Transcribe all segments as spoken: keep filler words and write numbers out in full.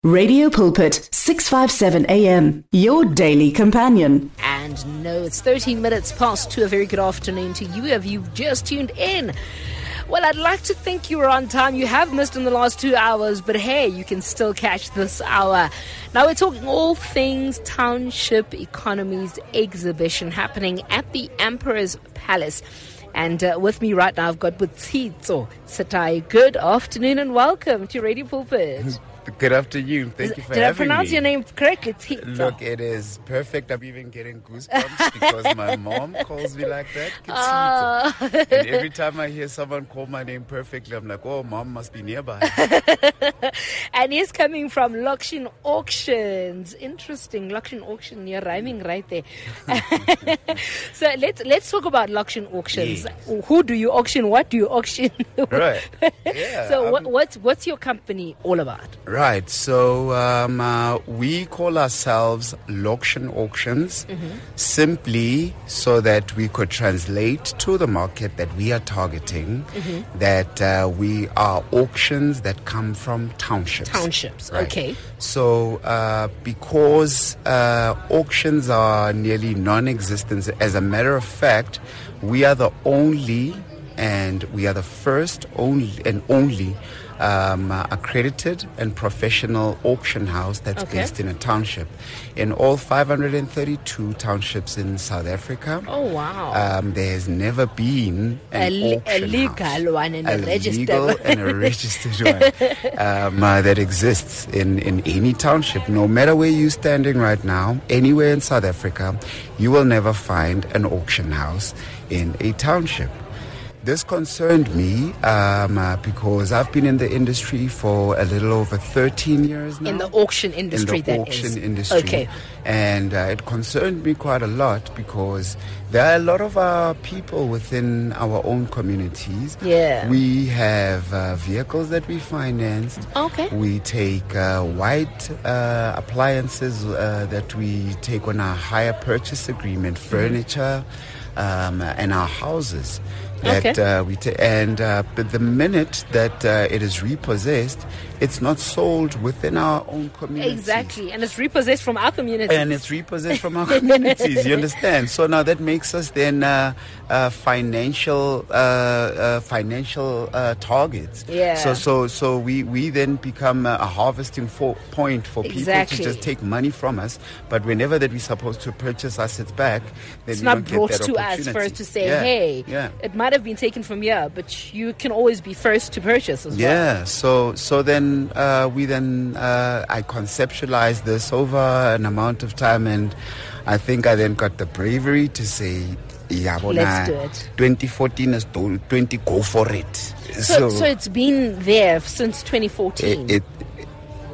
Radio Pulpit, six fifty-seven A M, your daily companion. And no, it's thirteen minutes past two. A very good afternoon to you if you've just tuned in. Well, I'd like to think you were on time. You have missed in the last two hours, but hey, you can still catch this hour. Now we're talking all things Township Economies exhibition happening at the Emperor's Palace. And uh, with me right now, I've got Botsitso Setai. Good afternoon and welcome to Radio Pulpit. Good afternoon. Thank you for Did I having pronounce me. your name correctly? Tito? Look, it is perfect. I'm even getting goosebumps because my mom calls me like that. Uh. And every time I hear someone call my name perfectly, I'm like, oh, mom must be nearby. And he's coming from Lokshin Auctions. Interesting. Lokshin Auction. You're rhyming right there. So let's let's talk about Lokshin Auctions. Yes. Who do you auction? What do you auction? Right. Yeah. So um, what, what's what's your company all about? Right. So um, uh, we call ourselves Lokshin Auctions, mm-hmm. simply so that we could translate to the market that we are targeting mm-hmm. that uh, we are auctions that come from townships. Townships. Right. Okay. So uh, because uh, auctions are nearly non-existent, as a matter of fact, we are the only and we are the first only and only Um, uh, accredited and professional auction house that's okay. based in a township. In all five hundred thirty-two townships in South Africa, oh wow, um, there has never been an a, li- auction a legal house, one and a, a registered legal one. and a registered one um, uh, that exists in, in any township. No matter where you're standing right now, anywhere in South Africa, you will never find an auction house in a township. This concerned me um, uh, because I've been in the industry for a little over thirteen years now. In the auction industry, in the that auction is. industry. Okay. And uh, it concerned me quite a lot because there are a lot of our people within our own communities. Yeah. We have uh, vehicles that we financed. Okay. We take uh, white uh, appliances uh, that we take on our hire purchase agreement, furniture, um, and our houses. That okay. uh, we ta- and uh, but the minute that uh, it is repossessed, it's not sold within our own community. Exactly, and it's repossessed from our community. And it's repossessed from our communities. You understand? So now that makes us then uh, uh, financial uh, uh, financial uh, targets. Yeah. So so so we, we then become a harvesting for point for people exactly. to just take money from us. But whenever that we're supposed to purchase assets back, then it's we not don't brought get that to us for us to say, yeah. hey, yeah. it might have been taken from here, but you can always be first to purchase as well. Yeah, so so then uh, we then uh, I conceptualized this over an amount of time, and I think I then got the bravery to say, yeah, let's do it. twenty fourteen is twenty, go for it. So, so, so it's been there since twenty fourteen. It, it,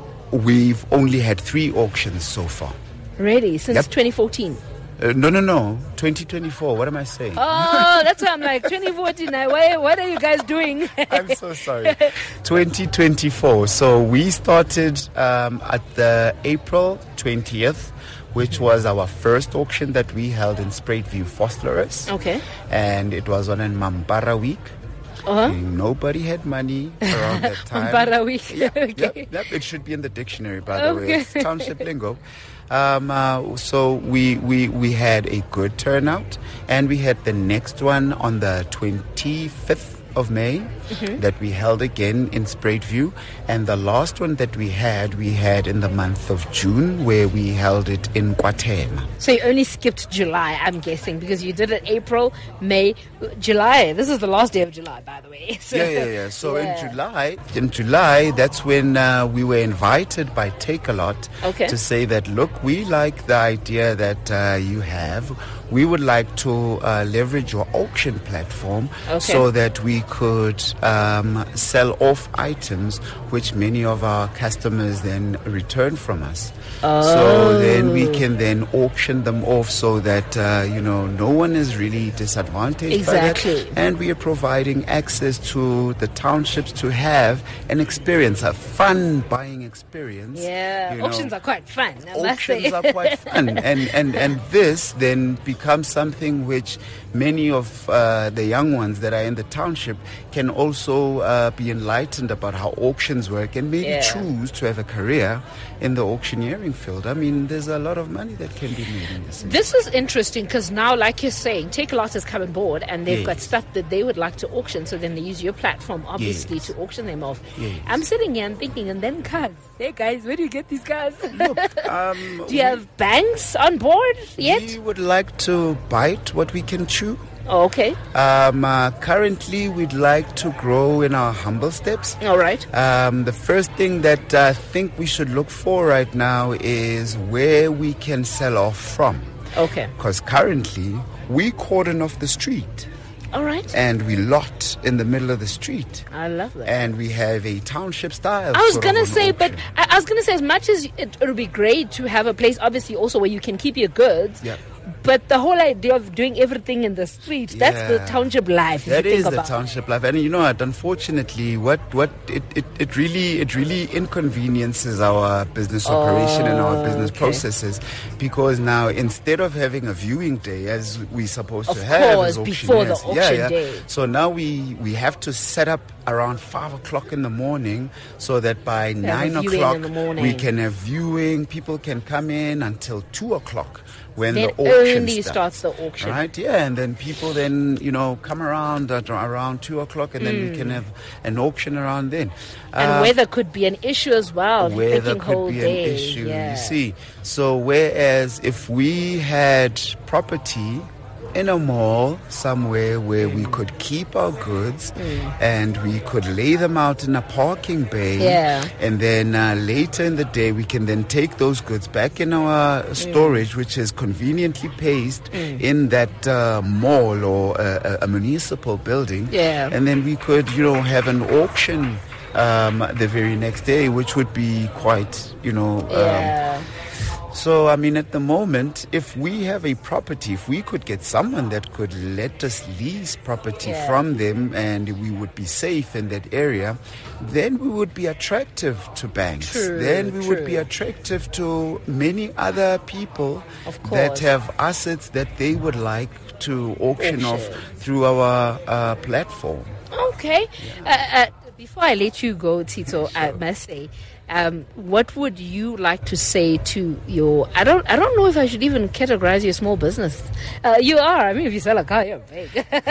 we've only had three auctions so far. Really, since yep. twenty fourteen. Uh, no, no, no. twenty twenty-four. What am I saying? Oh, that's why I'm like, twenty fourteen. Why, what are you guys doing? I'm so sorry. twenty twenty-four. So we started um, at the April twentieth, which was our first auction that we held in Spruitview, Vosloorus. Okay. And it was on a Mambara week. Uh-huh. Nobody had money around that time. Mambara week. Yeah, okay. yep, yep. It should be in the dictionary, by the okay. way. It's township lingo. Um, uh, so we, we we had a good turnout, and we had the next one on the twenty-fifth of May mm-hmm. that we held again in Spruitview, and the last one that we had we had in the month of June, where we held it in KwaThema. So you only skipped July, I'm guessing, because you did it April, May, July. This is the last day of July, by the way. So, yeah, yeah, yeah. So yeah. in July, in July, that's when uh, we were invited by Takealot okay. to say that, look, we like the idea that uh, you have. We would like to uh, leverage your auction platform okay. so that we could um, sell off items which many of our customers then return from us. Oh. So then we can then auction them off so that, uh, you know, no one is really disadvantaged exactly. by that. And we are providing access to the townships to have an experience, a fun buying experience. Yeah, you auctions know. are quite fun. I must Auctions say. are quite fun. And, and, and this then becomes something which many of uh, the young ones that are in the township Township can also uh, be enlightened about how auctions work and maybe Yeah. choose to have a career in the auctioneering field. I mean, there's a lot of money that can be made in this. This is interesting because now, like you're saying, Takealot has come on board and they've Yes. got stuff that they would like to auction. So then they use your platform, obviously, Yes. to auction them off. Yes. I'm sitting here and thinking, and then cars. Hey, guys, where do you get these cars? Look, um, do you have banks on board yet? we would like to bite what we can chew. Oh, okay. Um, uh, currently, we'd like to grow in our humble steps. All right. Um, the first thing that I think we should look for right now is where we can sell off from. Okay. Because currently, we cordon off the street All right. and we lot in the middle of the street. I love that. And we have a township style. I was sort gonna of an say, but auction. I, I was gonna say, as much as it, it would be great to have a place, obviously, also where you can keep your goods. Yeah. But the whole idea of doing everything in the street, that's the Yeah. township life. If That you think is the about township life, and you know what? Unfortunately, what what it, it, it really it really inconveniences our business operation and our business okay. processes, because now instead of having a viewing day as we supposed Of to have course, as before the auctioneers, auction yeah, yeah. day. So now we we have to set up around five o'clock in the morning, so that by nine viewing o'clock in the morning. we can have viewing. People can come in until two o'clock when Then the auction only starts the auction. Right, yeah, and then people then, you know, come around at around two o'clock, and then we can have an auction around then. And Uh, weather could be an issue as well. if you're weather thinking could whole be day. an issue, Yeah. you see. So whereas if we had property in a mall somewhere where we could keep our goods and we could lay them out in a parking bay, Yeah. and then uh, later in the day we can then take those goods back in our storage, which is conveniently placed in that uh, mall or a, a, a municipal building, Yeah. and then we could, you know, have an auction um, the very next day, which would be quite, you know, um, Yeah. so, I mean, at the moment, if we have a property, if we could get someone that could let us lease property Yeah. from them and we would be safe in that area, then we would be attractive to banks. True, then we would be true. attractive to many other people Of that course. have assets that they would like to auction off Auction. through our uh, platform. Okay. Uh, uh, before I let you go, Tito, I must say, um, what would you like to say to your? I don't. I don't know if I should even categorize you as small business. Uh, you are. I mean, if you sell a car, you're big.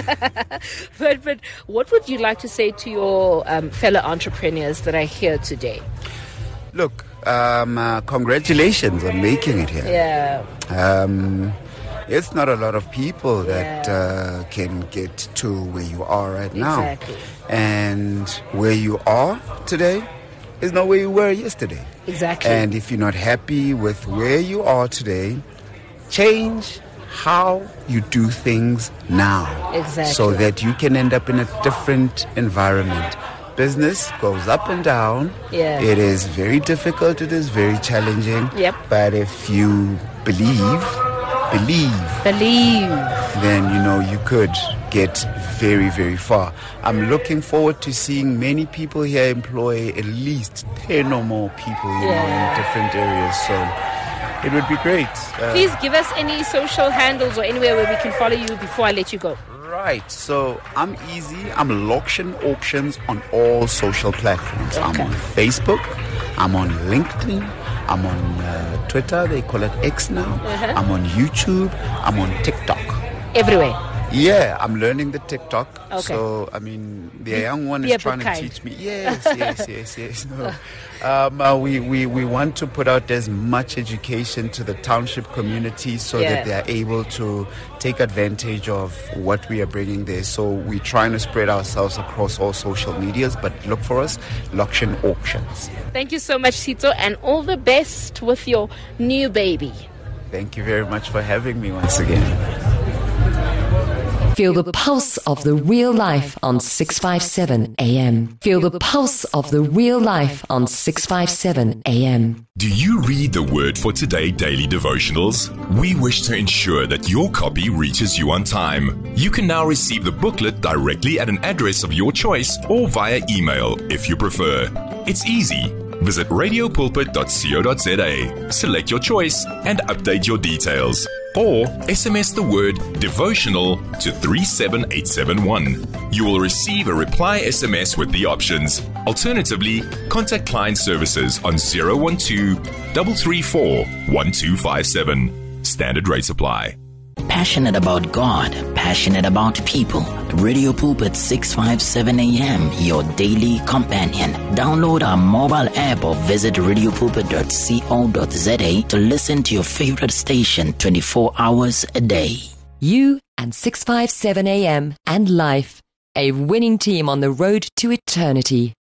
but but what would you like to say to your um, fellow entrepreneurs that are here today? Look, um, uh, congratulations on making it here. Yeah. Um, it's not a lot of people that Yeah. uh, can get to where you are right now. Exactly. And where you are today is not where you were yesterday. Exactly. And if you're not happy with where you are today, change how you do things now. Exactly. So that you can end up in a different environment. Business goes up and down. Yeah. It is very difficult. It is very challenging. Yep. But if you believe, believe, Believe. then you know you could get very, very far. I'm looking forward to seeing many people here employ at least ten or more people, you know, Yeah. in different areas. So it would be great. Uh, Please give us any social handles or anywhere where we can follow you before I let you go. Right, so I'm easy. I'm Lokshan Auctions on all social platforms. I'm Okay. on Facebook, I'm on LinkedIn, I'm on uh, Twitter, they call it X now. Uh-huh. I'm on YouTube, I'm on TikTok. Everywhere. Yeah, I'm learning the TikTok. Okay. So, I mean, the young one be a is trying bit to kind. teach me. Yes, yes, yes, yes. No. Um, uh, we, we, we want to put out as much education to the township community so Yeah. that they are able to take advantage of what we are bringing there. So we're trying to spread ourselves across all social medias, but look for us, Lokshan Auctions. Thank you so much, Tito, and all the best with your new baby. Thank you very much for having me once again. Feel the pulse of the real life on six fifty-seven A M. Feel the pulse of the real life on six fifty-seven A M. Do you read the Word for Today daily devotionals? We wish to ensure that your copy reaches you on time. You can now receive the booklet directly at an address of your choice or via email if you prefer. It's easy. Visit radio pulpit dot co dot za, select your choice, and update your details. or S M S the word devotional to three seven eight seven one. You will receive a reply S M S with the options. Alternatively, contact client services on zero one two, three three four, one two five seven. Standard rates apply. Passionate about God, passionate about people. Radio Pulpit six fifty-seven A M, your daily companion. Download our mobile app or visit radio pulpit dot co dot za to listen to your favorite station twenty-four hours a day. You and six fifty-seven A M and life, a winning team on the road to eternity.